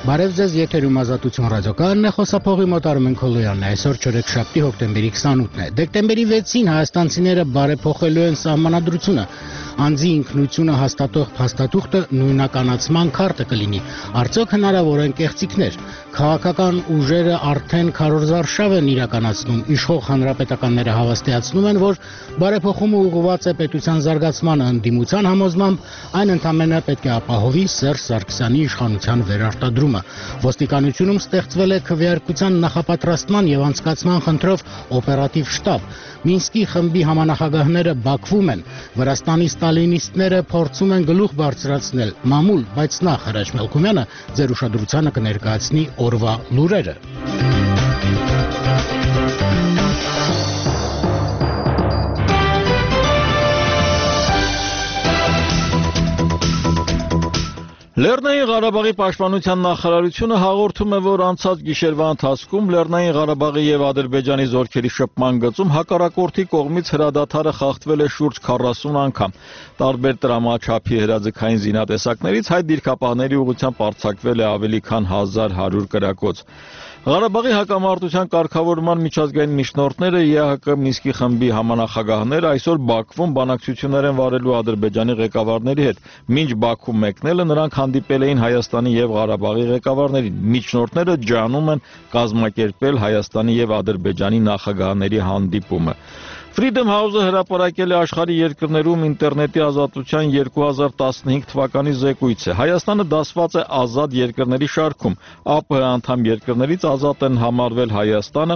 Բարև ձեզ, եթերում Ազատություն ռադիոկայանն է, խոսափողի մոտ Արմեն Քոլոյանն է, այսօր չորեքշաբթի հոկտեմբերի 28-ն է։ Դեկտեմբերի 6-ին հայաստանցիները բարեփոխելու են սահմանադրությունը, անձի ինքնությունը հաստատող փաստաթուղթը նույնականացման քարտը կլինի, արդյոք հնարավոր են կեղծիքներ։ Քաղաքական ուժերը արդեն քարոզարշավ են իրականացնում, իշխող հանրապետականները հավաստիացնում են, որ բարեփոխումը ուղղված է պետության զարգացմանը, ընդդիմության համոզմամբ այն ընդամենը պետք է ապահովի Սերժ Սարգսյանի իշխանության վերարտադրումը։ Ոստիկանությունում ստեղծվել է քվեարկության նախապատրաստման եւ անցկացման խնդրով օպերատիվ շտաբ։ Մինսկի խմբի համանախագահները Բաքվում են, Վրաստանի ստալինիստները փորձում են գլուխ բարձրացնել մամուլ, բայց նախ Հրաչ Մելքումյանը ձեր ուշադրությանը կներկայացնի օրվա լուրերը։ Լեռնային Ղարաբաղի պաշտպանության նախարարությունը հաղորդում է, որ անցած գիշերվա ընթացքում Լեռնային Ղարաբաղի եւ Ադրբեջանի զորքերի շփման գծում հակառակորդի կողմից հրադադարը խախտվել է շուրջ 40 անգամ։ Տարբեր տրամաչափի հրաձգային զինատեսակներից հայ դիրքապահների ուղղությամբ արձակվել է ավելի քան 1100 կրակոց։ Ղարաբաղի հակամարտության կարգավորման միջազգային միջնորդները ԵԱՀԿ Մինսկի խմբի համանախագահները այսօր Բաքվում բանակցություններ են վարելու Ադրբեջանի ղեկավարների հետ։ Մինչ Բաքու մեկնելը նրանք հանդիպել էին Հայաստանի եւ Ղարաբաղի ղեկավարներին։ Միջնորդները ջանում են կազմակերպել Հայաստանի եւ Ադրբեջանի նախագահների հանդիպումը։ Freedom House-ը հրապարակել է աշխարհի երկրներում ինտերնետի ազատության 2015 թվականի զեկույցը։ Հայաստանը դասված է ազատ երկրների շարքում։ ԱՊՀ անդամ երկրներից ազատ են համարվել Հայաստանը,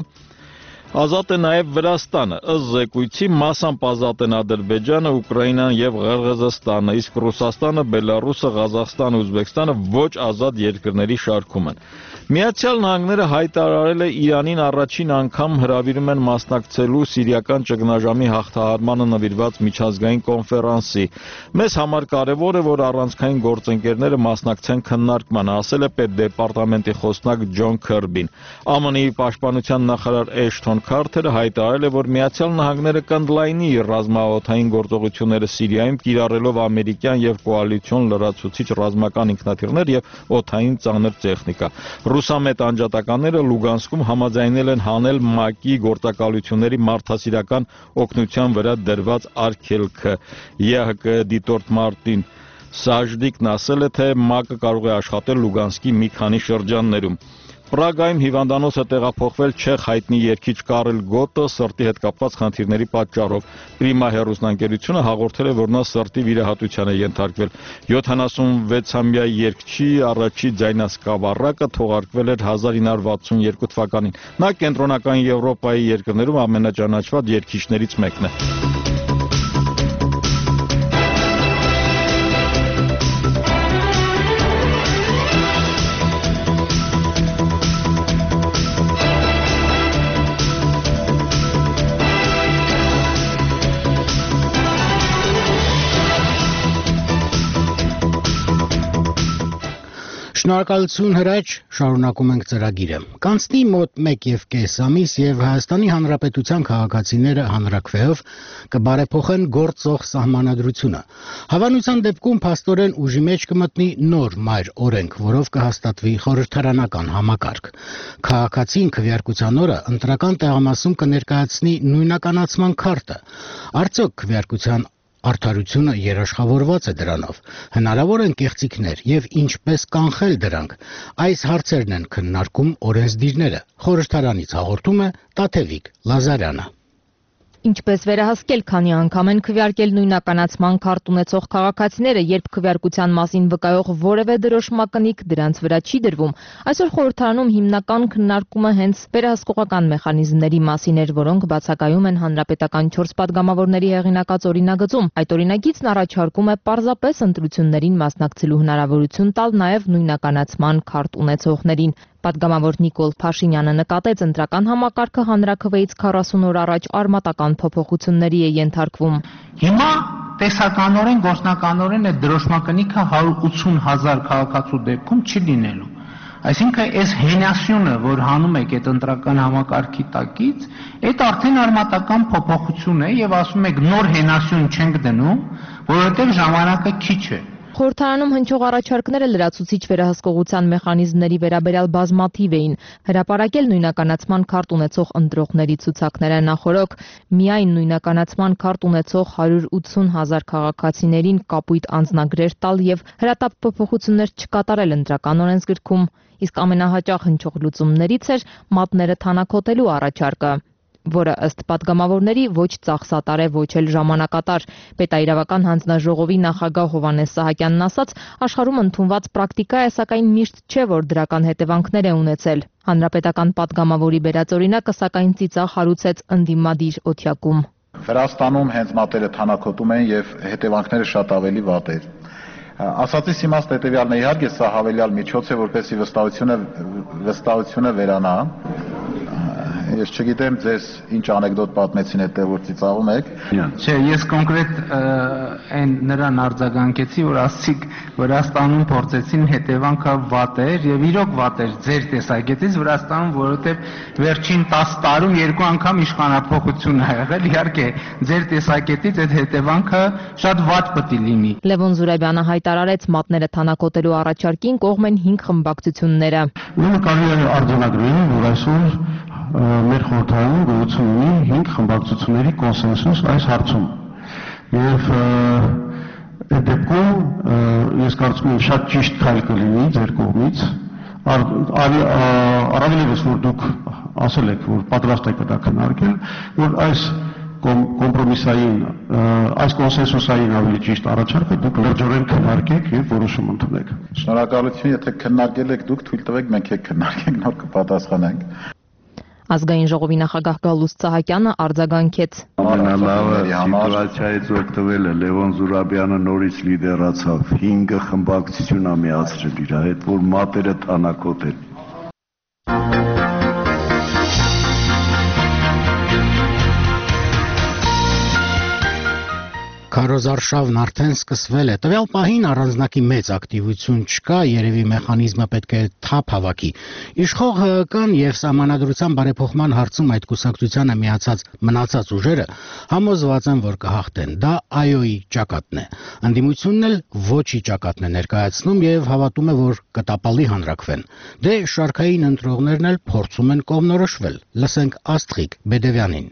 ազատ է նաև Վրաստանը, ըստ զեկույցի մասամբ ազատ են Ադրբեջանը, Ուկրաինան եւ Ղրղըզստանը, իսկ Ռուսաստանը, Բելարուսը, Ղազախստանը, Ուզբեկստանը ոչ ազատ երկրների շարքում են։ Միացյալ Նահանգները հայտարարել է Իրանին առաջին անգամ հրավիրում են մասնակցելու սիրիական ճգնաժամի հաղթահարմանը նվիրված միջազգային կոնֆերանսի։ Մեզ համար կարևոր է, որ առանցքային գործընկերները մասնակցեն քննարկմանը, ասել է պետդեպարտամենտի խոսնակ Ջոն Քըրբին։ ԱՄՆ-ի պաշտպանության նախարար Էշթոն Քարթերը հայտարարել է, որ Միացյալ Նահանգները կընդլայնի իր ռազմաօդային գործողությունները Սիրիայում, կիրառելով ամերիկյան եւ կոալիցիոն լրացուցիչ ռազմական ինքնաթիռներ եւ օդային ծանր տեխնիկա։ Ռուսամետ անջատականները Լուգանսկում համաձայնել են հանել ՄԱԿ-ի գործակալությունների մարդասիրական օգնության վրա դրված արգելքը։ ԵԱՀԿ դիտորդ Մարտին Սաժդիկն ասել է, թե ՄԱԿ-ը կարող է աշխատել Լուգանսկի մի քանի շրջաններում։ Պրագայում հիվանդանոց է տեղափոխվել չեխ հայտնի երգիչ Կարել Գոտը սրտի հետ կապված խնդիրների պատճառով։ Պրիմա հեռուստաընկերությունը հաղորդել է, որ նա սրտի վիրահատության է ենթարկվել։ 76-ամյա երգչի առաջի ձայնասկավառակը թողարկվել էր 1962 թվականին։ Նա կենտրոնական Եվրոպայի երկրներում ամենաճանաչված երգիչներից մեկն է։ Շնորհակալություն Հրաչ, շարունակում ենք ծրագիրը։ Կանցնի մոտ 1.5 ամիս եւ Հայաստանի Հանրապետության քաղաքացիները հանրաքվեով կբարեփոխեն գործող սահմանադրությունը։ Հավանության դեպքում փաստորեն ուժի մեջ կմտնի նոր մայր օրենք, որով կհաստատվի խորհրդարանական համակարգ։ Քաղաքացին քվեարկության օրը ընտրական տեղամասում կներկայացնի նույնականացման քարտը։ Արդյոք քվեարկության արդարությունը երաշխավորված է դրանով։ Հնարավոր են կեղծիքներ եւ ինչպես կանխել դրանք։ Այս հարցերն են քննարկում օրենսդիրները։ Խորհրդարանից հաղորդում է Տաթևիկ Լազարյանը։ Ինչպես վերահսկել, քանի անգամ են քվեարկել նույնականացման քարտ ունեցող քաղաքացիները, երբ քվեարկության մասին վկայող որևէ դրոշմակնիկ դրանց վրա չի դրվում։ Այսօր խորհրդարանում հիմնական քննարկումը հենց վերահսկողական մեխանիզմների մասին էր, որոնք բացակայում են հանրապետական 4 падգամավորների հեղինակած օրինագծում։ Այդ օրինագիծն առաջարկում է պարզապես ընտրություններին մասնակցելու հնարավորություն տալ նաև նույնականացման քարտ ունեցողներին։ Պատգամավոր Նիկոլ Փաշինյանը նկատեց, ընտրական համակարգը հանրաքվեից 40 օր առաջ արմատական փոփոխությունների է ենթարկվում։ Հիմա տեսականորեն, գործնականորեն այդ դրոշմակնիկը 180,000 քաղաքացու դեպքում չի լինելու։ Այսինքն այս հենասյունը, որ հանում եք այդ ընտրական համակարգի տակից, այդ արդեն արմատական փոփոխություն է եւ ասում եք նոր հենասյուն չենք դնում, որովհետեւ ժամանակը քիչ է։ Խորհրդարանում հնչող առաջարկները լրացուցիչ վերահսկողության մեխանիզմների վերաբերյալ բազմաթիվ էին։ Հրապարակել նույնականացման քարտ ունեցող ընտրողների ցուցակները նախօրոք միայն նույնականացման քարտ ունեցող 180,000 քաղաքացիներին կապույտ անձնագրեր տալ եւ հրատապ փոփոխություններ չկատարել ընտրական օրենսգրքում, իսկ ամենահաճախ հնչող լուծումներից էր մատները թանաքոտելու առաջարկը, որը ըստ падգամավորների ոչ ծախսատար է, ոչ էլ ժամանակատար։ Պետաիրավական հանձնաժողովի նախագահ Հովհաննես Սահակյանն ասաց, աշխարհում ընդունված պրակտիկա է, սակայն միշտ չէ, որ դրական հետևանքներ է ունեցել։ Հանրապետական падգամավորի բերած օրինակը սակայն ծիծաղ հարուցեց ընդդիմադիր օթյակում։ Վրաստանում հենց մատերը թանաքոտում են եւ հետևանքները շատ ավելի վատ էր։ Ասածից իմաստը հետեւյալն է, իհարկե սա հավելյալ միջոց է, որպեսզի վստահությունը վերանա։ Ես չգիտեմ ձեզ ինչ անեկդոտ պատմեցին հետո որ ծիծաղում եք։ Չէ, ես կոնկրետ այն նրան արձագանքեցի, որ ասցիք Վրաստանում փորձեցին հետևանքը վատ էր եւ իրոք վատ էր ձեր տեսակետից Վրաստանում, որովհետեւ վերջին 10 տարում 2 անգամ իշխանափոխություն ա եղել, իհարկե ձեր տեսակետից այդ հետևանքը շատ վատ պետք է լինի։ Լևոն Զուրաբյանը հայտարարեց մատները թանաքոտելու առաջարկին կողմ են 5 խմբակցությունները։ Ուրեմն կարելի է արձանագրել, որ այսօր մեր խորհրդարանում գոյություն ունի 5 խմբակցությունների կոնսենսուս այս հարցում։ Եվ այդ դեպքում ես կարծում եմ շատ ճիշտ քայլ կլինի ձեր կողմից, առավելևս որ դուք ասել եք, որ պատրաստ եք դա քննարկել, որ այս կոմպրոմիսային, այս կոնսենսուսային ավելի ճիշտ առաջարկը դուք լրջորեն քննարկեք եւ որոշում ընդունեք։ Շնորհակալություն, եթե քննարկել եք դուք, թույլ տվեք մենք էլ քննարկենք, նոր կպատասխանենք։ Ազգային ժողովի նախագահ Գալուստ Սահակյանը արձագանքեց։ Ամենալավը սիտուացիայից օգտվելը Լևոն Զուրաբյանը նորից լիդերացավ, 5 խմբակցություն ա միացրել իր հետ, որ մատերը թանաքոտել։ Քարոզարշավն արդեն սկսվել է։ Տվյալ պահին առանձնակի մեծ ակտիվություն չկա, երևի մեխանիզմը պետք է թափ հավաքի։ Իշխող ՀՀԿ-ն եւ Սահմանադրության բարեփոխման հարցում այդ կուսակցությանը միացած մնացած ուժերը համոզված են, որ կհաղթեն։ Դա ԱՅՈ-ի ճակատն է։ Ընդդիմությունն էլ ոչի ճակատն է ներկայացնում եւ հավատում է, որ կտապալի հանրակվեն։ Դե շարքային ընտրողներն էլ փորձում են կողմնորոշվել։ Լսենք Աստղիկ Բեդևյանին։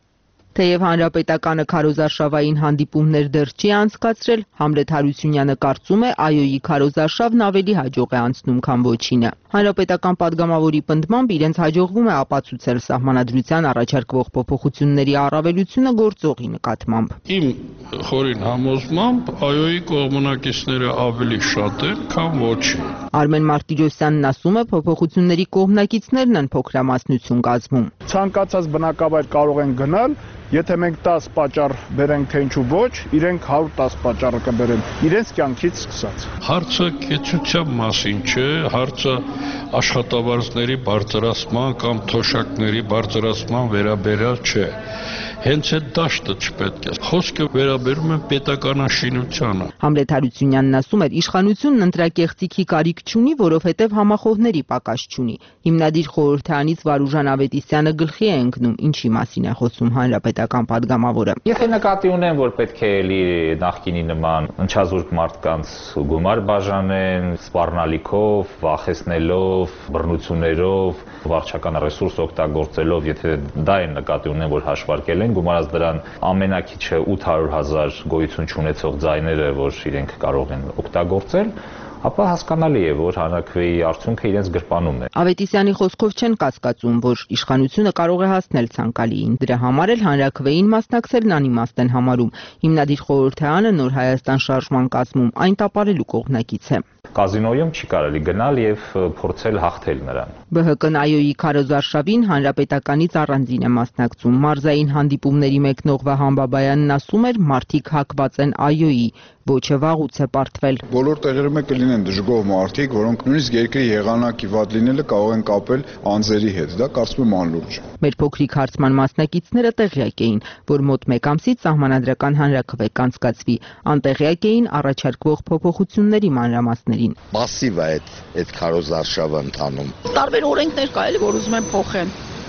Թեև հանրապետականը քարոզարշավային հանդիպումներ դեռ չի անցկացրել, Համլետ Հարությունյանը կարծում է ԱՅՈ-ի քարոզարշավն ավելի հաջող է անցնում, քան ոչինը։ Հանրապետական падգամավորի պնդմամբ իրենց հաջողվում է ապացուցել Սահմանադրության առաջարկվող փոփոխությունների առավելությունը գործողի նկատմամբ։ Իմ խորին համոզմամբ ԱՅՈ-ի կողմնակիցները ավելի շատ են, քան ոչի։ Արմեն Մարտիրոսյանն ասում է, փոփոխությունների կողմնակիցներն են փոքրամասնություն կազմում։ Ցանկացած բնակավայր կարող են գնալ, եթե մենք 10 պատճառ բերենք թե ինչու ոչ, իրենք 110 պատճառը կբերեն, իրենց կյանքից սկսած։ Հարցը կեցության մասին չէ, հարցը աշխատավարձների բարձրացման կամ թոշակների բարձրացման վերաբերյալ չէ։ Հենց այդ դաշտը չպետք է։ Խոսքը վերաբերում է պետականաշինությանը։ Համլետ Հարությունյանն ասում էր, իշխանությունն ընտրակեղծիքի կարիք չունի, որովհետև համախոհների պակաս չունի։ Հիմնադիր խորհրդարանից Վարուժան Ավետիսյանը գլխի է ընկնում, ինչի մասին է խոսում հանրապետական падգամավորը։ Եթե նկատի ունեն, որ պետք է էլի նախկինի նման ընչազուրկ մարդկանց գումար բաժանեն, սպառնալիքով, վախեցնելով, բռնություններով, վարչական ռեսուրս օգտագործելով, եթե դա են նկատի ունեն, որ հաշվարկել են, գումարած դրան ամենակիչը 800,000 գոյություն չունեցող ձայները, որ իրենք կարող են օգտագործել, ապա հասկանալի է, որ հանրակրվեի արդյունքը իրենց գրպանում է։ Ավետիսյանի խոսքով չեն կասկածում, որ իշխանությունը կարող է հասնել ցանկալիին։ Դրա համար էլ հանրակրվեին մասնակցելն անիմաստ են համարում։ Հիմնադիր խորհրդարանը Նոր Հայաստան շարժման կազմում այն տապալելու կողմնակից է։ Կազինոյում չի կարելի գնալ եւ փորձել հաղթել նրան։ ԲՀԿ-ն ԱՅՈ-ի քարոզարշավին հանրապետականից առանձին է մասնակցում։ Մարզային հանդիպումների մեկնող Վահան Բաբայանն ասում էր, մարդիկ հակված են ԱՅՈ-ի, ոչը վաղուց է պարտվել։ Բոլոր տեղերում կլինեն դժգոհ մարդիկ, որոնք նույնիսկ երկրի եղանակի վատ լինելը կարող են կապել անձերի հետ։ Դա կարծում եմ անլուրջ։ Մեր փոքրիկ հարցման մասնակիցները տեղյակ էին, որ մոտ 1 ամսից Սահմանադրական հանրաքվե կանցկացվի, անտեղյակ էին առաջարկվող փոփոխությունների մանրամասներին։ Մասիվ է այդ քարոզարշավը ընթանում։ Տարբեր օրենքներ կա, էլի որ ուզում են փոխեն։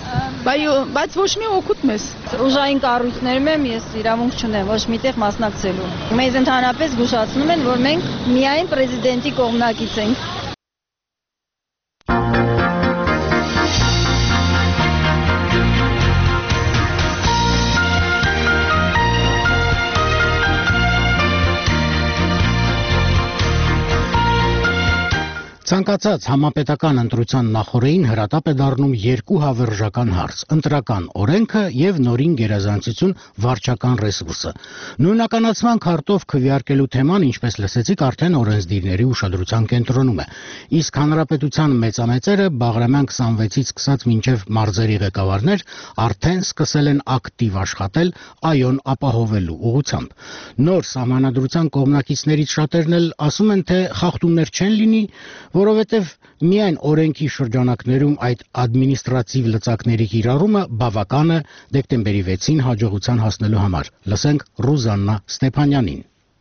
Բայց ոչ մի օգուտ մեզ։ Ուժային կառույցներում եմ, ես իրավունք չունեմ ոչ միտեղ մասնակցելու։ Մեզ ընդհանրապես զգուշացնում են, որ մենք միայն պրեզիդենտի կողմնակից ենք։ Ցանկացած համապետական ընտրության նախօրեին հրատապ է դառնում երկու հավերժական հարց՝ ընտրական օրենքը եւ նորին գերազանցություն վարչական ռեսուրսը։ Նույնականացման քարտով քվեարկելու թեման, ինչպես լսեցիք, արդեն օրենսդիրների ուշադրության կենտրոնում է։ Իսկ հանրապետության մեծամեծերը Բաղրամյան 26-ից սկսած մինչև մարզերի ղեկավարներ արդեն սկսել են ակտիվ աշխատել այոն ապահովելու ուղղությամբ։ Նոր սահմանադրության կողմնակիցներից շատերն էլ ասում են, թե խախտումներ չեն լինի, որովհետև միայն օրենքի շրջանակներում այդ ադմինիստրատիվ լծակների կիրառումը բավական է դեկտեմբերի 6-ին հաջողության հասնելու համար։ Լսենք Ռուզաննա Ստեփանյանին։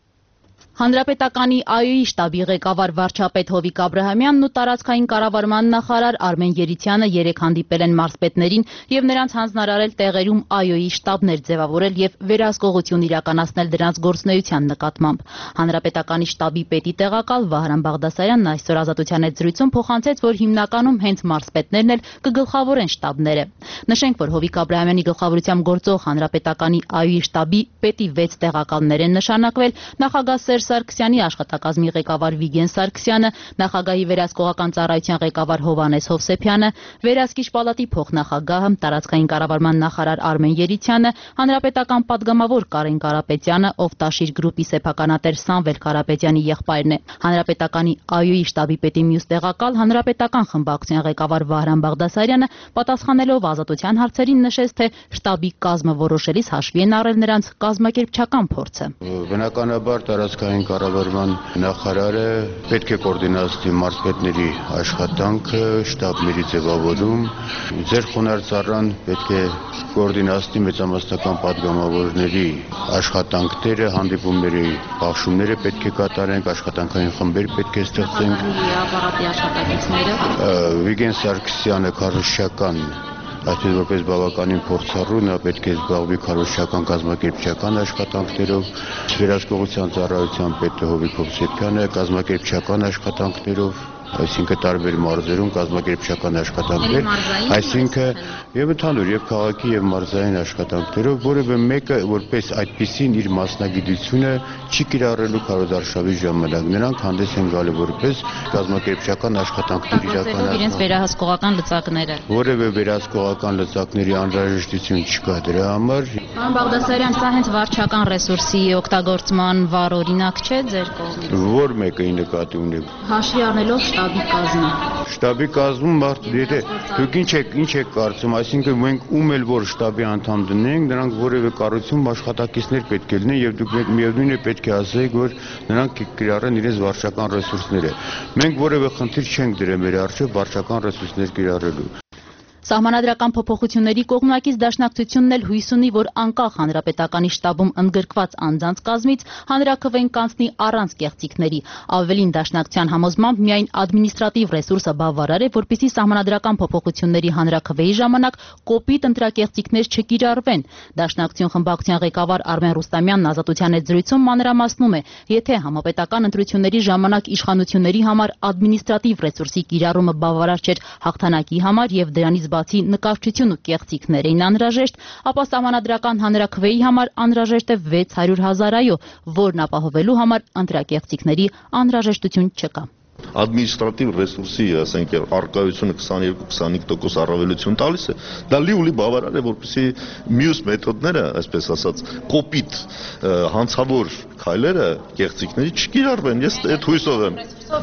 Հանրապետականի ԱՅՈ-ի շտաբի ղեկավար վարչապետ Հովիկ Աբրահամյանն ու տարածքային կառավարման նախարար Արմեն Երիցյանը երեկ հանդիպել են մարզպետներին եւ նրանց հանձնարարել տեղերում ԱՅՈ-ի շտաբներ ձևավորել եւ վերահսկողություն իրականացնել դրանց գործունեության նկատմամբ։ Հանրապետականի շտաբի պետի տեղակալ Վահրամ Բաղդասարյանն այսօր Ազատության հետ զրույցում փոխանցեց, որ հիմնականում հենց մարզպետներն էլ կգլխավորեն շտաբները։ Նշենք, որ Հովիկ Աբրահամյանի գլխավորությամբ գործող Հանրապետականի ԱՅՈ-ի շտաբի պետի 6 տեղակալներ են նշանակվել, նախագահ Սերժ Սարգսյանի աշխատակազմի ղեկավար Վիգեն Սարգսյանը, նախագահի վերահսկողական ծառայության ղեկավար Հովհաննես Հովսեփյանը, վերահսկիչ պալատի փոխնախագահը, տարածքային կառավարման նախարար Արմեն Երիցյանը, հանրապետական падգամավոր Կարեն Կարապետյանը, ով Տաշիր գրուպի սեփականատեր Սամվել Կարապետյանի եղբայրն է, հանրապետականի ԱՅՈ-ի շտաբի պետի մյուս տեղակալ, հանրապետական խմբակցության ղեկավար Վահրամ Բաղդասարյանը, պատասխանելով Ազատության հարցերին, նշեց, թե շտաբի կազմը որոշելիս հաշվի են առել նրանց կազմակերպչական փորձը։ Բնականաբար տարածքային կառավարման նախարարը պետք է կոորդինացնի մարզպետների աշխատանքը, շտաբների ձևավորում, ձեր խոնարհ ծառան պետք է կոորդինացնի մեծամասնական падգամավորների աշխատանքները, հանդիպումների բաշխումները պետք է կատարենք, աշխատանքային խմբեր պետք է ստեղծենք։ Վիգեն Սարգսյանը քարոզչական, այսպես որպես բավականին փորձառու, նա պետք է զբաղվի քարոզչական կազմակերպչական աշխատանքներով, վերահսկողության ծառայության պետը Հովիկ Հովսեփյանը կազմակերպչական աշխատանքներով, այսինքն տարբեր մարզերում կազմակերպչական աշխատանքներ, այսինքն եւ ընդհանուր եւ քաղաքի եւ մարզային աշխատանքներով, որևէ մեկը որպես այդպեսին իր մասնագիտությունը չի կիրառելու քարոզարշավի ժամանակ։ Նրանք հանդես են գալու որպես կազմակերպչական աշխատանքներ իրականացնող իրենց վերահսկողական լծակները։ Որևէ վերահսկողական լծակների անհրաժեշտություն չկա դրա համար։ Պարոն Բաղդասարյան, սա հենց վարչական ռեսուրսի օգտագործման վառ օրինակ չէ ձեր կողմից։ Որ մեկը նկատի ունեք։ Հաշվի առնելով շտաբի կազմը։ Շտաբի կազմում եթե դուք ինչ եք կարծում, այսինքն մենք ում էլ որ շտաբի անդամ դնենք, նրանք որևէ կառույցում աշխատակիցներ պետք է լինեն եւ դուք միևնույն է պետք է ասեք, որ նրանք կիրառեն իրենց վարչական ռեսուրսները։ Մենք որևէ խնդիր չենք դրել մեր առջև վարչական ռեսուրսներ կիրառելու։ Սահմանադրական փոփոխությունների կողմնակից դաշնակցությունն էլ հույս ունի, որ անկախ հանրապետականի շտաբում ընդգրկված անձանց կազմից հանրաքվեն կանցնի առանց կեղծիքների։ Ավելին, դաշնակցության համոզմամբ միայն ադմինիստրատիվ ռեսուրսը բավարար է, որպեսզի սահմանադրական փոփոխությունների հանրաքվեի ժամանակ կոպիտ ընտրակեղծիքներ չկիրառվեն։ Դաշնակցություն խմբակցության ղեկավար Արմեն Ռուստամյանն Ազատության հետ զրույցում մանրամասնում է, եթե համապետական ընտրությունների ժամանակ իշխանությունների համար ադմինիստրատիվ ռեսուրսի կիրառումը բավարար չէր հաղթանակի համար եւ դրանից բացի նկարչություն ու կեղծիքներ էին անհրաժեշտ, ապա սահմանադրական հանրաքվեի համար անհրաժեշտ է 600,000 այո, որն ապահովելու համար ընտրակեղծիքների անհրաժեշտություն չկա։ Ադմինիստրատիվ ռեսուրսի, ասենք, առկայությունը 22-25% առավելություն տալիս է, դա լի բավարար է, որպեսզի մյուս մեթոդները, այսպես ասած, կոպիտ հանցավոր քայլերը կեղծիքների չկիրառվեն։ Ես այդ հույսով եմ։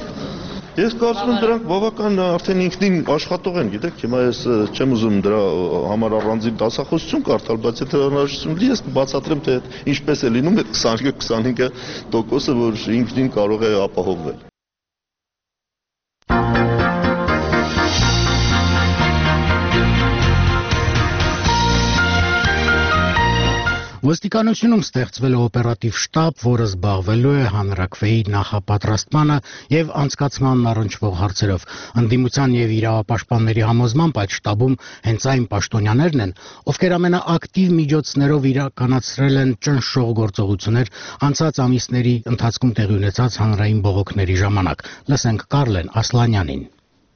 Ես կարծում եմ դրանք բավական արդեն ինքնին աշխատող են, գիտեք, հիմա ես չեմ ուզում դրա համար առանձին դասախոսություն կարդալ, բայց եթե հնարավորություն լինի, ես կբացատրեմ, թե ինչպես է լինում այդ 22-25%-ը, որ ինքնին կարող է ապահովվել։ Ոստիկանությունում ստեղծվել է օպերատիվ շտաբ, որը զբաղվելու է հանրաքվեի նախապատրաստմանը եւ անցկացմանն առնչվող հարցերով։ Ընդդիմության եւ իրավապաշտպանների համոզմամբ այդ շտաբում հենց այն պաշտոնյաներն են, ովքեր ամենաակտիվ միջոցներով իրականացրել են ճնշող գործողություններ անցած ամիսների ընթացքում տեղի ունեցած հանրային բողոքների ժամանակ։ Լսենք Կարլեն Ասլանյանին։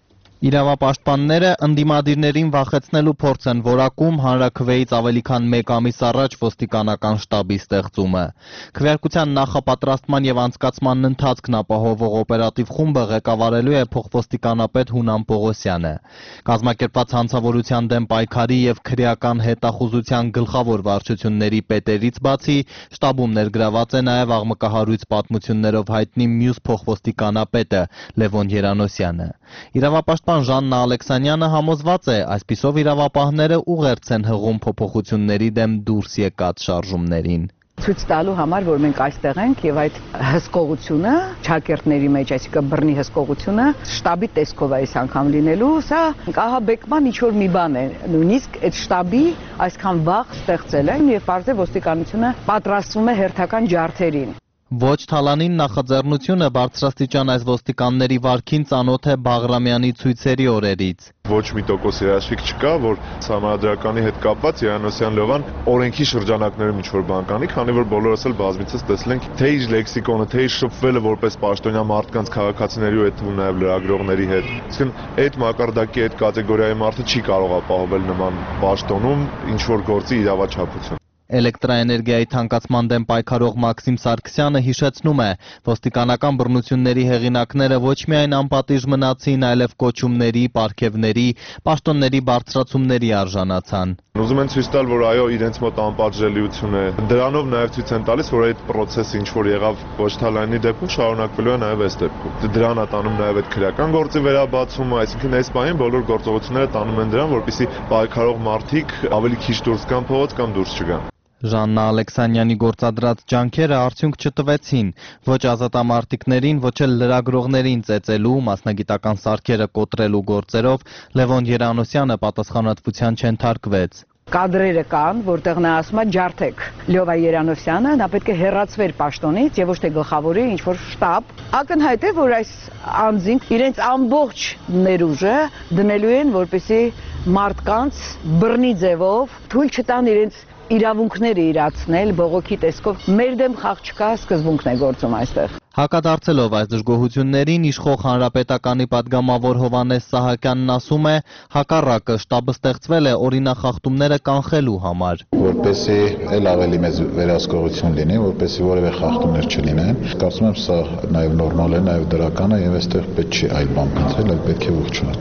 Իրավապաշտպանները ընդդիմադիրներին վախեցնելու փորձ են որակում հանրաքվեից ավելի քան 1 ամիս առաջ ոստիկանական շտաբի ստեղծումը։ Քվեարկության նախապատրաստման եւ անցկացման ընթացքն ապահովող օպերատիվ խումբը ղեկավարելու է փոխոստիկանապետ Հունան Պողոսյանը։ Կազմակերպված հանցավորության դեմ պայքարի եւ քրեական հետախուզության գլխավոր վարչությունների պետերից բացի շտաբում ներգրաված է նաեւ աղմկահարույց պատմություններով հայտնի մյուս փոխոստիկանապետը Լևոն Երանոսյանը։ Իրավապաշտպան Ժաննա Ալեքսանյանը համոզված է, այսպիսով իրավապահները ուղերձ են հղում փոփոխությունների դեմ դուրս եկած շարժումներին։ Ցույց տալու համար, որ մենք այստեղ ենք եւ այդ հսկողությունը ճակերտների մեջ, այսինքն բռնի հսկողությունը շտաբի տեսքով է այս անգամ լինելու, սա ահաբեկման ինչ որ մի բան է, նույնիսկ այդ շտաբի այսքան վաղ ստեղծել են եւ բարձր ոստիկանությունը պատրաստվում է հերթական ջարդերին։ Ոչ Թալանին նախաձեռնությունը բարձրաստիճան այս ոստիկանների վարքին ծանոթ է Բաղրամյանի ցույցերի օրերից։ Ոչ մի տոկոս երաշխիք չկա, որ համադրականի հետ կապված Երանոսյան Լևան օրենքի շրջանակներում ինչ-որ բան կանի, քանի որ բոլորս էլ բազմիցս տեսել ենք թե իր լեքսիկոնը, թե իր շփվելը որպես պաշտոնյա մարդկանց քաղաքացիների ու այդ թվում նաև լրագրողների հետ։ Իսկն այդ մակարդակի այդ կատեգորիայի մարդը չի կարող ապահովել նման պաշտոնում ինչ-որ գործի իրավաչափություն։ Էլեկտրաէներգիայի թանկացման դեմ պայքարող Մաքսիմ Սարգսյանը հիշեցնում է, ոստիկանական բռնությունների հեղինակները ոչ միայն անպատիժ մնացին, այլև կոչումների, պարգևների, պաշտոնների բարձրացումների արժանացան։ Ուզում են ցույց տալ, որ այո, իրենց մոտ անպատժելիություն է։ Դրանով նաև ցույց են տալիս, որ այդ process-ը ինչ որ եղավ ոչ Թալանի դեպքում շարունակվելու է նաև այս դեպքում։ Դրան է տանում նաև այդ քրեական գործի վերաբացումը, այսինքն այս պահին բոլոր գործողությունները տանում են դրան, որպեսզի պայքարող մարդիկ ավելի քիչ դուրս գան փողոց կամ դուրս չգան։ Ժաննա Ալեքսանյանի գործադրած ջանքերը արդյունք չտվեցին, ոչ ազատամարտիկներին, ոչ էլ լրագրողներին ծեծելու, մասնագիտական սարքերը կոտրելու գործերով Լևոն Երանոսյանը պատասխանատվության չենթարկվեց։ Կադրերը կան, որտեղ նա ասում է ջարդեք Լյովա Երանոսյանը, նա պետք է հեռացվեր պաշտոնից եւ ոչ թե գլխավորի ինչ-որ շտաբ։ Ակնհայտ է, որ այս անձին իրենց ամբողջ ներուժը դնելու են, որպեսզի մարդկանց բռնի ձևով թույլ չտան իրենց իրավունքները իրացնել բողոքի տեսքով։ Մեր դեմ խաղ չկա, սկզբունքն է գործում այստեղ։ Հակադարձելով այս դժգոհություններին իշխող հանրապետականի падգամավոր Հովանես Սահակյանն ասում է, հակառակը շտաբը ստեղծվել է օրինախախտումները կանխելու համար։ Որպեսզի ել ավելի մեծ վերահսկողություն լինի, որպեսզի որևէ խախտումներ չլինեն։ Կարծում եմ սա նաև նորմալ է, նաև դրական է եւ այստեղ պետք չի այլ բան փնտրել, այլ պետք է ողջունել։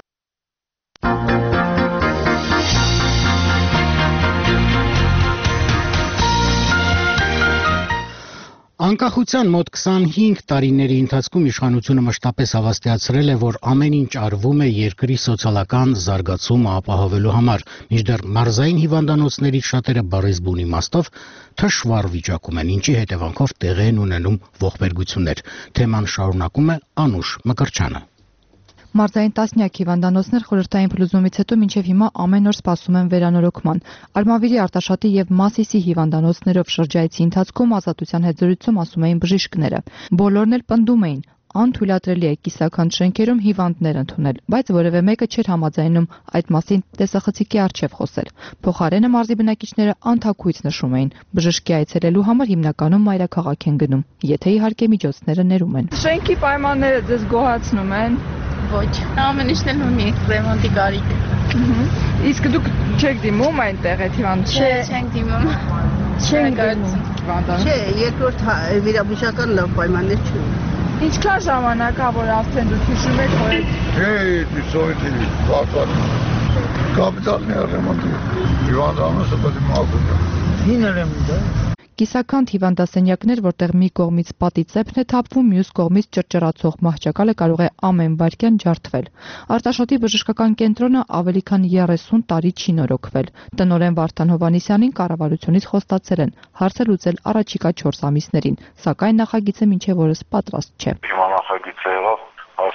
Անկախության մոտ 25 տարիների ընթացքում իշխանությունը մշտապես հավաստիացրել է, որ ամեն ինչ արվում է երկրի սոցիալական զարգացումը ապահովելու համար, մինչդեռ մարզային հիվանդանոցներից շատերը բարեզբուն իմաստով թշվառ վիճակում են, ինչի հետևանքով տեղի են ունենում ողբերգություններ։ Թեման շարունակում է Անուշ Մկրչյանը։ Մարզային տասնյակ հիվանդանոցներ խորհրդային փլուզումից հետո մինչև հիմա ամեն օր սպասում են վերանորոգման։ Արմավիրի, Արտաշատի եւ Մասիսի հիվանդանոցներով շրջայցի ընթացքում ազատության հետ զրույցում ասում էին բժիշկները։ Բոլորն էլ պնդում էին, անթույլատրելի է կիսաքանդ շենքերում հիվանդներ ընդունել, բայց որևէ մեկը չէր համաձայնում այդ մասին տեսախցիկի առջև խոսել։ Փոխարենը մարզի բնակիչները անթաքույց նշում էին, բժշկի այցելելու համար հիմնականում մայրաքաղաք են գնում, եթե իհարկե միջոցները ներում են։ Շենքի պայմանները ձեզ գոհացնում են։ Ոչ, ամեն ինչն էլ ունի ռեմոնտի կարիք։ Իսկ դուք չեք դիմում այնտեղ այդ հիվանդության։ Չենք դիմում։ Չենք դիմում։ Չէ, երկրորդ վիրաբուժական լավ պայմաններ չունի։ Ինչքան ժամանակ է, որ արդեն դուք հիշում եք, որ Սովետի կապիտալնի ռեմոնտի հիվանդանոցը պետք է մաքուր։ Հին ռեմոնտ է։ Կիսաքանդ հիվանդասենյակներ, որտեղ մի կողմից պատի ծեփն է թափվում, մյուս կողմից ճռճռացող մահճակալը կարող է ամեն վայրկյան ջարդվել։ Արտաշատի բժշկական կենտրոնը ավելի քան 30 տարի չի նորոգվել։ Տնօրեն Վարդան Հովանեսյանին կառավարությունից խոստացել են հարցը լուծել առաջիկա 4 ամիսներին, սակայն նախագիծը մինչև օրս պատրաստ չէ։ Հիմա նախագիծը եղավ հաստատելու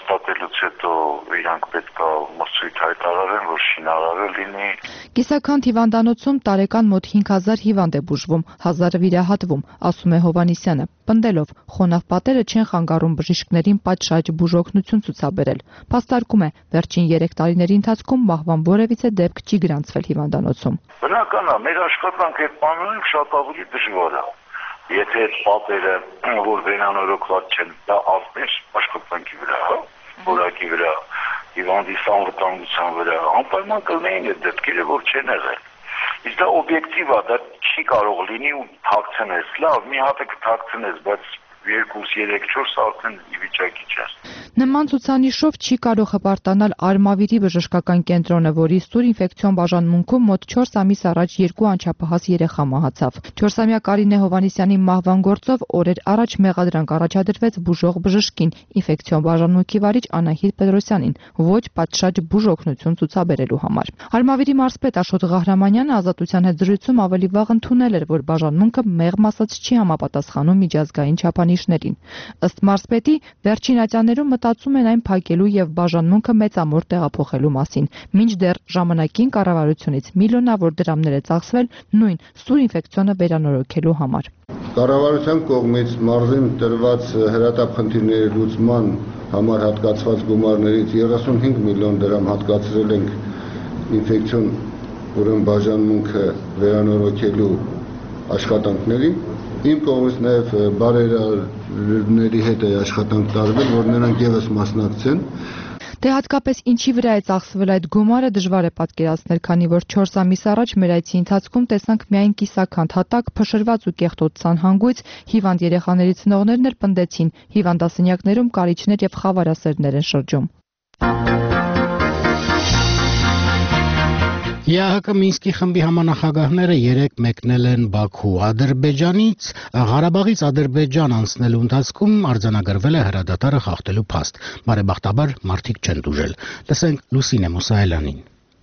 դրանից հետո իրանք պետք է մրցույթ հայտարարեն, որ շինարարը լինի։ Կիսաքանդ հիվանդանոցում տարեկան մոտ 5000 հիվանդ է բուժվում, 1000-ը վիրահատվում, ասում է Հովհաննիսյանը, պնդելով խոնավ պատերը չեն խանգարում բժիշկներին պատշաճ բուժօգնություն ցուցաբերել։ Փաստարկում է, վերջին 3 տարիների ընթացքում մահվան որևիցե դեպք չի գրանցվել հիվանդանոցում։ Բնական է, մեր աշխատանքը այդ բաներում շատ ավելի դժվար է։ Եթե այդ պատերը, որ վերանորոգված չեն, դա ազդեր աշխատանքի վրա, որակի վրա, հիվանդի անվտանգության վրա, անպայման կլինեին այդ դեպքերը, որ չեն եղել։ Իսկ դա օբյեկտիվ է, դա չի կարող լինի ու թաքցնես, լավ, մի հատ է կթաքցնես, բայց 2-3-4 արդեն ի վիճակի չես։ Նման ցուցանիշով չի կարող հպարտանալ Արմավիրի բժշկական կենտրոնը, որի սուր ինֆեկցիոն բաժանմունքում մոտ 4 ամիս առաջ 2 անչափահաս երեխա մահացավ։ 4-ամյա Կարինե Հովհաննիսյանի մահվան գործով օրեր առաջ մեղադրանք առաջադրվեց բուժող բժշկին, ինֆեկցիոն բաժանմունքի վարիչ Անահիտ Պետրոսյանին, ոչ պատշաճ բուժօգնություն ցուցաբերելու համար։ Արմավիրի մարզպետ Աշոտ Ղահրամանյանը Ազատության հետ զրույցում ավելի վաղ ընդունել էր, որ բաժանմունքը մեղմ ասած չի համապատասխանում միջազգային չափանիշներին։ Ըստ մարզպետի, վերջին ատյաներում մտածում են այն փակելու եւ բաժանմունքը մեծամոր տեղափոխելու մասին։ Մինչդեռ ժամանակին կառավարությունից միլիոնավոր դրամներ է ծախսվել նույն սուր ինֆեկցիոնը վերանորոգելու համար։ Կառավարության կողմից մարզին տրված հրատապ խնդիրների լուծման համար հատկացված գումարներից 35 միլիոն դրամ հատկացրել ենք ինֆեկցիոն ուրեմն բաժանմունքը վերանորոգելու աշխատանքների։ Իմ կողմից նաև բարերարների հետ է աշխատանք տարվել, որ նրանք եւս մասնակցեն։ Դե հատկապես ինչի վրա է ծախսվել այդ գումարը դժվար է պատկերացնել, քանի որ 4 ամիս առաջ մեր այցի ընթացքում տեսանք միայն կիսաքանդ հատակ, փշրված ու կեղտոտ ցանհանգույց, հիվանդ երեխաների ծնողներն էլ պնդեցին, հիվանդասենյակներում կարիճներ եւ խավարասերներ են շրջում։ ԵԱՀԿ Մինսկի խմբի համանախագահները 3 մեկնել են Բաքու։ Ադրբեջանից Ղարաբաղից Ադրբեջան անցնելու ընթացքում արձանագրվել է հրադադարը խախտելու փաստ։ Բարեբախտաբար մարդիկ չեն դուժել։ Լսենք Լուսինե Մուսայելյանին։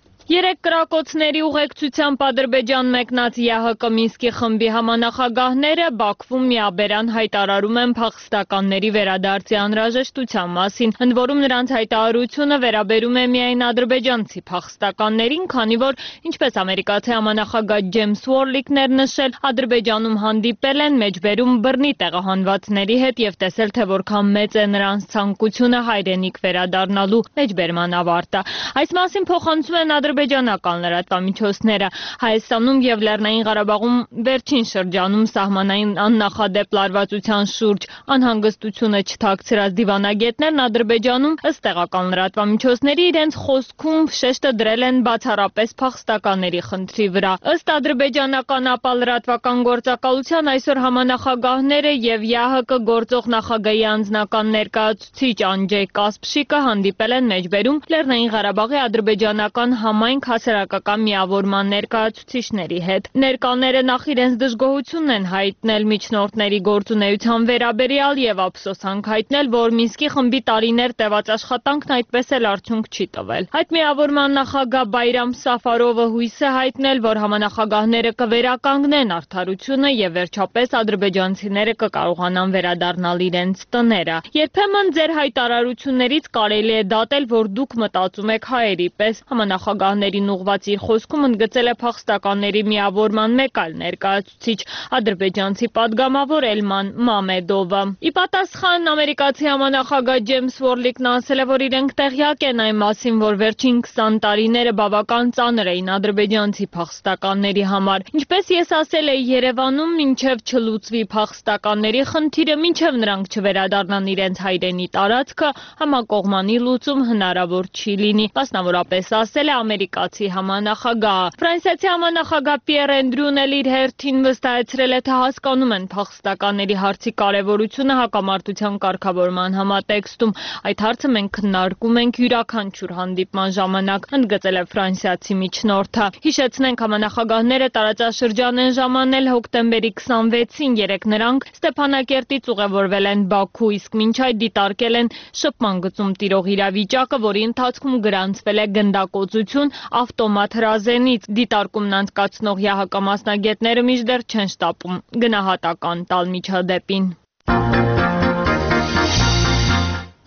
3 կրակոցների ուղեկցությամբ Ադրբեջան մեկնած ԵԱՀԿ Մինսկի խմբի համանախագահները Բաքվում միաբերան հայտարարում են փախստականների վերադարձի անհրաժեշտության մասին, ընդ որում նրանց հայտարարությունը վերաբերում է միայն ադրբեջանցի փախստականներին, քանի որ, ինչպես ամերիկացի համանախագահ Ջեյմս Ուորլիկն էր նշել, Ադրբեջանում հանդիպել են մեջբերում բռնի տեղահանվածների հետ եւ տեսել, թե որքան մեծ է նրանց ցանկությունը հայրենիք վերադառնալու մեջբերման ավարտը։ Այս մասին փոխանցում են ադրբեջանական լրատվամիջոցները։ Հայաստանում եւ Լեռնային Ղարաբաղում վերջին շրջանում սահմանային աննախադեպ լարվածության շուրջ անհանգստությունը չթաքցրած դիվանագետներն Ադրբեջանում ըստ տեղական լրատվամիջոցների իրենց խոսքում շեշտը դրել են բացառապես փախստականների խնդրի վրա։ Ըստ ադրբեջանական ԱՊԱ լրատվական գործակալության այսօր համանախագահները եւ ԵԱՀԿ գործող նախագահի անձնական ներկայացուցիչ Անջեյ Կասպշիկը հանդիպել են մեջբերում Լեռնային Ղարաբաղի ադրբեջանական համայնք հասարակական միավորման ներկայացուցիչների հետ։ Ներկաները նախ իրենց դժգոհությունն են հայտնել միջնորդների գործունեության վերաբերյալ եւ ափսոսանք հայտնել, որ Մինսկի խմբի տարիներ տևած աշխատանքն այդպես էլ արդյունք չի տվել։ Այդ միավորման նախագահ Բայրամ Սաֆարովը հույս է հայտնել, որ համանախագահները կվերականգնեն արդարությունը եւ վերջապես ադրբեջանցիները կկարողանան վերադառնալ իրենց տները։ Երբեմն ձեր հայտարարություններից կարելի է դատել, որ դուք մտածում եք հայերի պես։ Համանախագահներին ուղղված իր խոսքում ընդգծել է փախստականների միավորման մեկ այլ ներկայացուցիչ, ադրբեջանցի падգամավոր Էլման Մամեդովը։ Ի պատասխան ամերիկացի համանախագահ Ջեյմս Ուորլիկն ասել է, որ իրենք տեղյակ են այն մասին, որ վերջին 20 տարիները բավական ծանր էին ադրբեջանցի փախստականների համար։ Ինչպես ես ասել էի Երևանում, մինչև չլուծվի փախստականների խնդիրը, մինչև նրանք չվերադառնան իրենց հայրենի տարածքը, համակողմանի լուծում հնարավոր չի լինի, մասնավորապես ասել է ամերիկացի համանախագահը։ Ֆրանսիացի համանախագահ Պիեր Էնդրյուն էլ իր հերթին վստահեցրել է, թե հասկանում են փախստականների հարցի կարևորությունը հակամարտության կարգավորման համատեքստում։ Այդ հարցը մենք քննարկում ենք յուրաքանչյուր հանդիպման ժամանակ, ընդգծել է ֆրանսիացի միջնորդը։ Հիշեցնենք, համանախագահները տարածաշրջան են ժամանել հոկտեմբերի 26-ին, 3 նրանք Ստեփանակերտից ուղևորվել են Բաքու, իսկ մինչ այդ դիտարկել են շփման գծում տիրող իրավիճակը, որի ընթացքում գրանցվել է գնդակոծություն ավտոմատ հրազենից։ Դիտարկումն անցկացնող ԵԱՀԿ մասնագետները մինչդեռ չեն շտապում գնահատական տալ միջադեպին։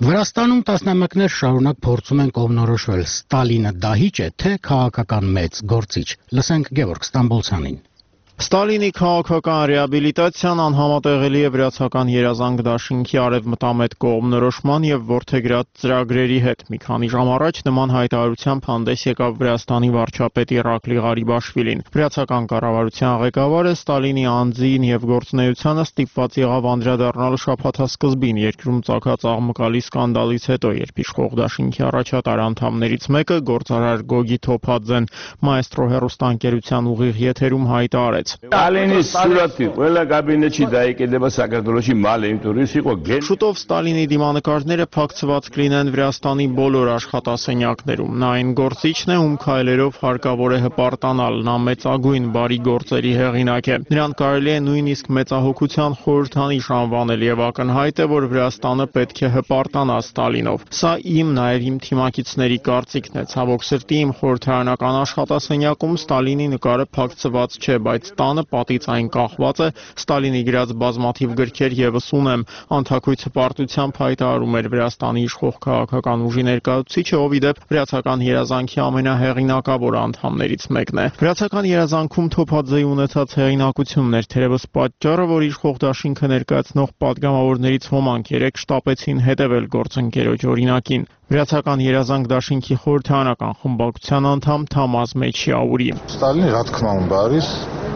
Վրաստանում տասնամյակներ շարունակ փորձում են կողմնորոշվել Ստալինը դահիճ է, թե քաղաքական մեծ գործիչ։ Լսենք Գևորգ Ստամբոլցյանին։ Ստալինի քաղաքական ռեաբիլիտացիան անհամատեղելի է վրացական երազանք դաշինքի արևմտամետ կողմնորոշման եւ որդեգրած ծրագրերի հետ։ Մի քանի ժամ առաջ նման հայտարարությամբ հանդես եկավ Վրաստանի վարչապետ Իրակլի Ղարիբաշվիլին։ Վրացական կառավարության ղեկավարը Ստալինի անձին եւ գործունեությանը ստիպված եղավ անդրադառնալ շաբաթասկզբին երկրում ծագած աղմկալի սկանդալից հետո, երբ իշխող դաշինքի առաջատար անդամներից մեկը գործարար Գոգի Թոփաձեն Մայստրո հեռուստաընկերության ուղիղ եթերում հայտարարեց. Ստալինի սուրաթի ყველა կաբինետში დაიკեდება საქართველოში մալ ինտուրիս იყო գեն Շուտով Ստալինի դիմանկարները փակցված կլինեն Վրաստանի բոլոր աշխատասենյակներում։ Նա այն գործիչն է, ում քայլերով հարկավոր է հպարտանալ, նա մեծագույն բարի գործերի հեղինակ է։ Նրան կարելի է նույնիսկ մեծահոգության խորհրդանիշ անվանել եւ ակնհայտ է, որ Վրաստանը պետք է հպարտանա Ստալինով։ Սա իմ նաեւ իմ թիմակիցների կարծիքն է։ Ցավոք սրտի իմ խորհրդարանական աշխատասենյակում Ստալինի նկարը փակցված չէ, բայց տանը պատից այն կախված է, Ստալինի գրած բազմաթիվ գրքեր եւս ունեմ, անթակույց հպարտությամբ հայտարարում էր Վրաստանի իշխող քաղաքական ուժի ներկայացուցիչը, ով ի դեպ վրացական երազանքի ամենահեղինակավոր անդամներից մեկն է։ Վրացական երազանքում Թոփաձեի ունեցած հեղինակությունն էր թերևս պատճառը, որ իշխող դաշինքը ներկայացնող պատգամավորներից ոմանք երեք շտապեցին հետևել գործընկերոջ օրինակին։ Վրացական երազանք դաշինքի խորհրդարանական խմբակցության անդամ Թամազ Մեչիաուրի։ Ստալինի ռադ к нам Բարիս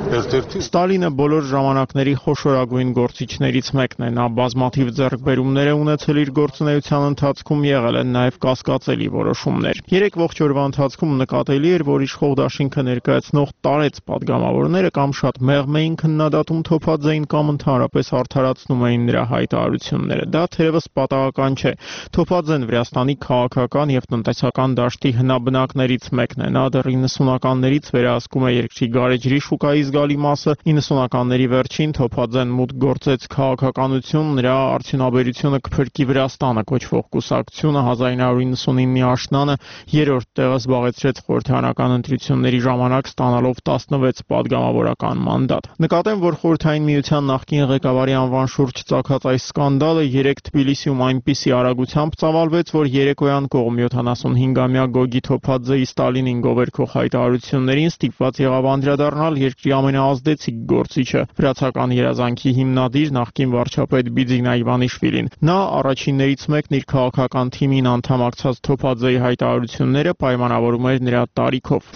Ստալինը բոլոր ժամանակների խոշորագույն գործիչներից մեկն է։ Նա բազմաթիվ ձեռքբերումներ է ունեցել իր գործունեության ընթացքում, եղել են նաև կասկածելի որոշումներ։ 3 ողջ օրվա ընթացքում նկատելի էր, որ իշխող դաշինքը ներկայացնող տարեց պատգամավորները կամ շատ մեղմ էին քննադատում Թոփաձեին կամ ընդհանրապես արդարացնում էին նրա հայտարարությունները։ Դա թերևս պատահական չէ։ Թոփաձեն Վրաստանի քաղաքական եւ տնտեսական դաշտի հնաբնակներից մեկն է։ Նա դեռ 90-ականներից վերահսկում է երկրի գարեջրի շուկայի զգալի մասը։ 90-ականների վերջին Թոփաձեն մուտք գործեց քաղաքականություն, նրա արդյունաբերությունը կփրկի Վրաստանը կոչվող կուսակցությունը 1999-ի աշնանը երրորդ տեղը զբաղեցրեց խորհրդարանական ընտրությունների ժամանակ, ստանալով 16 պատգամավորական մանդատ։ Նկատեմ, որ Խորհրդային Միության նախկին ղեկավարի անվան շուրջ ծագած այս սկանդալը 3 Թբիլիսիում այնպիսի արագությամբ ծավալվեց, որ երեկոյան կողմ 75-ամյա Գոգի Թոփաձեի Ստալինին գովերքող հայտարարություններին ստիպված եղավ անդրադառնալ երկրի ամենաազդեցիկ գործիչը, վրացական երազանքի հիմնադիր նախկին վարչապետ Բիձինա Իվանիշվիլին։ Նա առաջիններից մեկն իր քաղաքական թիմին անդամակցած Թոփաձեի հայտարարությունները պայմանավորում էր նրա տարիքով։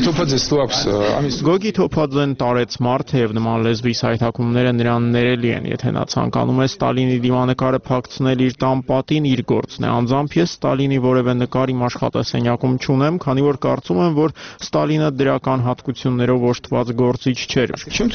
Գոգի Թոփաձեն տարեց մարդ է եւ նման լեզվի սայթակումները նրան ներելի են, եթե նա ցանկանում է Ստալինի դիմանկարը փակցնել իր տան պատին, իր գործն է։ Անձամբ ես Ստալինի որևէ նկար իմ աշխատասենյակում չունեմ, քանի որ կարծում եմ, որ Ստալինը դրական հատկություններով օժտված գործիչ չէր։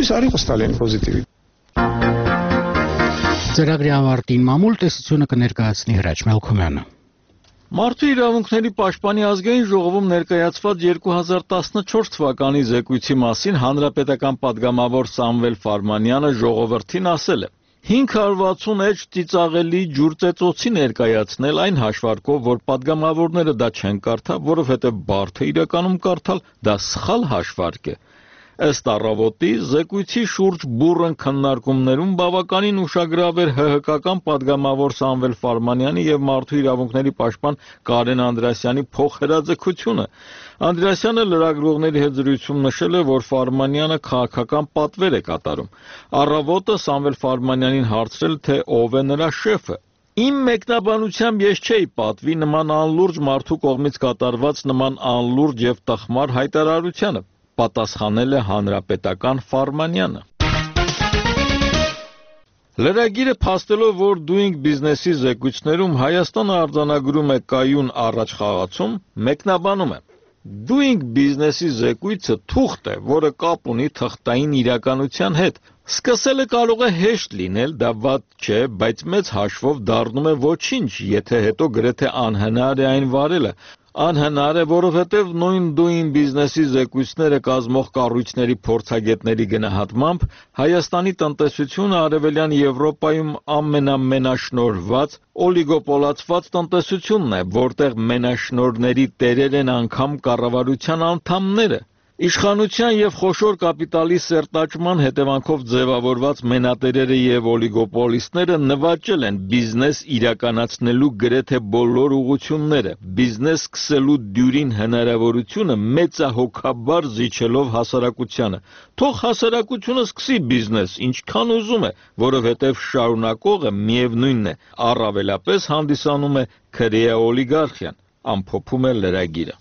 Ծրագրի ավարտին մամուլ տեսությունը կներկայացնի Հրաչ Մելքոմյանը։ Մարդու իրավունքների պաշտպանի ազգային ժողովում ներկայացված 2014 թվականի զեկույցի մասին հանրապետական պատգամավոր Սամվել Ֆարմանյանը ժողովրդին ասել է. 560 էջ ծիծաղելի ջուր ծեծոցի ներկայացնել այն հաշվարկով, որ պատգամավորները դա չեն կարդա, որովհետև բարդ է իրականում կարդալ, դա սխալ հաշվարկ է։ Ըստ առավոտի զեկույցի շուրջ բուռն քննարկումներում բավականին ուշագրավ էր ՀՀԿ-ական պատգամավոր Սամվել Ֆարմանյանի եւ մարդու իրավունքների պաշտպան Կարեն Անդրեասյանի փոխհրաձգությունը։ Անդրեասյանը լրագրողների հետ զրույցում նշել է, որ Ֆարմանյանը քաղաքական պատվեր է կատարում։ Առավոտը Սամվել Ֆարմանյանին հարցրել, թե ով է նրա շեֆը։ Իմ մեկնաբանությամբ ես չէի պատվի նման անլուրջ մարդու կողմից կատարված նման անլուրջ եւ տխմար հայտարարությանը, պատասխանել է հանրապետական Ֆարմանյանը։ Լրագիրը փաստելով, որ Doing Business-ի զեկույցներում Հայաստանը արձանագրում է կայուն առաջխաղացում, մեկնաբանում է. Doing Business-ի զեկույցը թուղթ է, որը կապ ունի թղթային իրականության հետ։ Սկսելը կարող է հեշտ լինել, դա վատ չէ, բայց մեծ հաշվով դառնում է ոչինչ, եթե հետո գրեթե անհնար է այն վարելը։ Անհնար է, որովհետև նույն Doing Business-ի զեկույցները կազմող կառույցների փորձագետների գնահատմամբ Հայաստանի տնտեսությունը Արևելյան Եվրոպայում ամենամենաշնորհված, օլիգոպոլացված տնտեսությունն է, որտեղ մենաշնորհների տերեր են անգամ կառավարության անդամները։ Իշխանության եւ խոշոր կապիտալի սերտաճման հետևանքով ձևավորված մենատերերը եւ օլիգոպոլիստները նվաճել են բիզնես իրականացնելու գրեթե բոլոր ուղղությունները, բիզնես սկսելու դյուրին հնարավորությունը մեծահոգաբար զիջելով հասարակությանը։ Թող հասարակությունը սկսի բիզնես, ինչքան ուզում է, որովհետեւ շարունակողը միևնույնն է, առավելապես հանդիսանում է քրեա օլիգարխիան, ամփոփում է լրագիրը։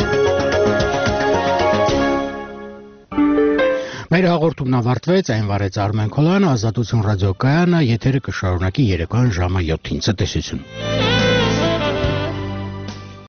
Մեր հաղորդումն ավարտվեց, այն վարեց Արմեն Քոլյանը, Ազատություն ռադիոկայանը, եթերը կշարունակի երեկոյան ժամը 7-ին։ Ցտեսություն։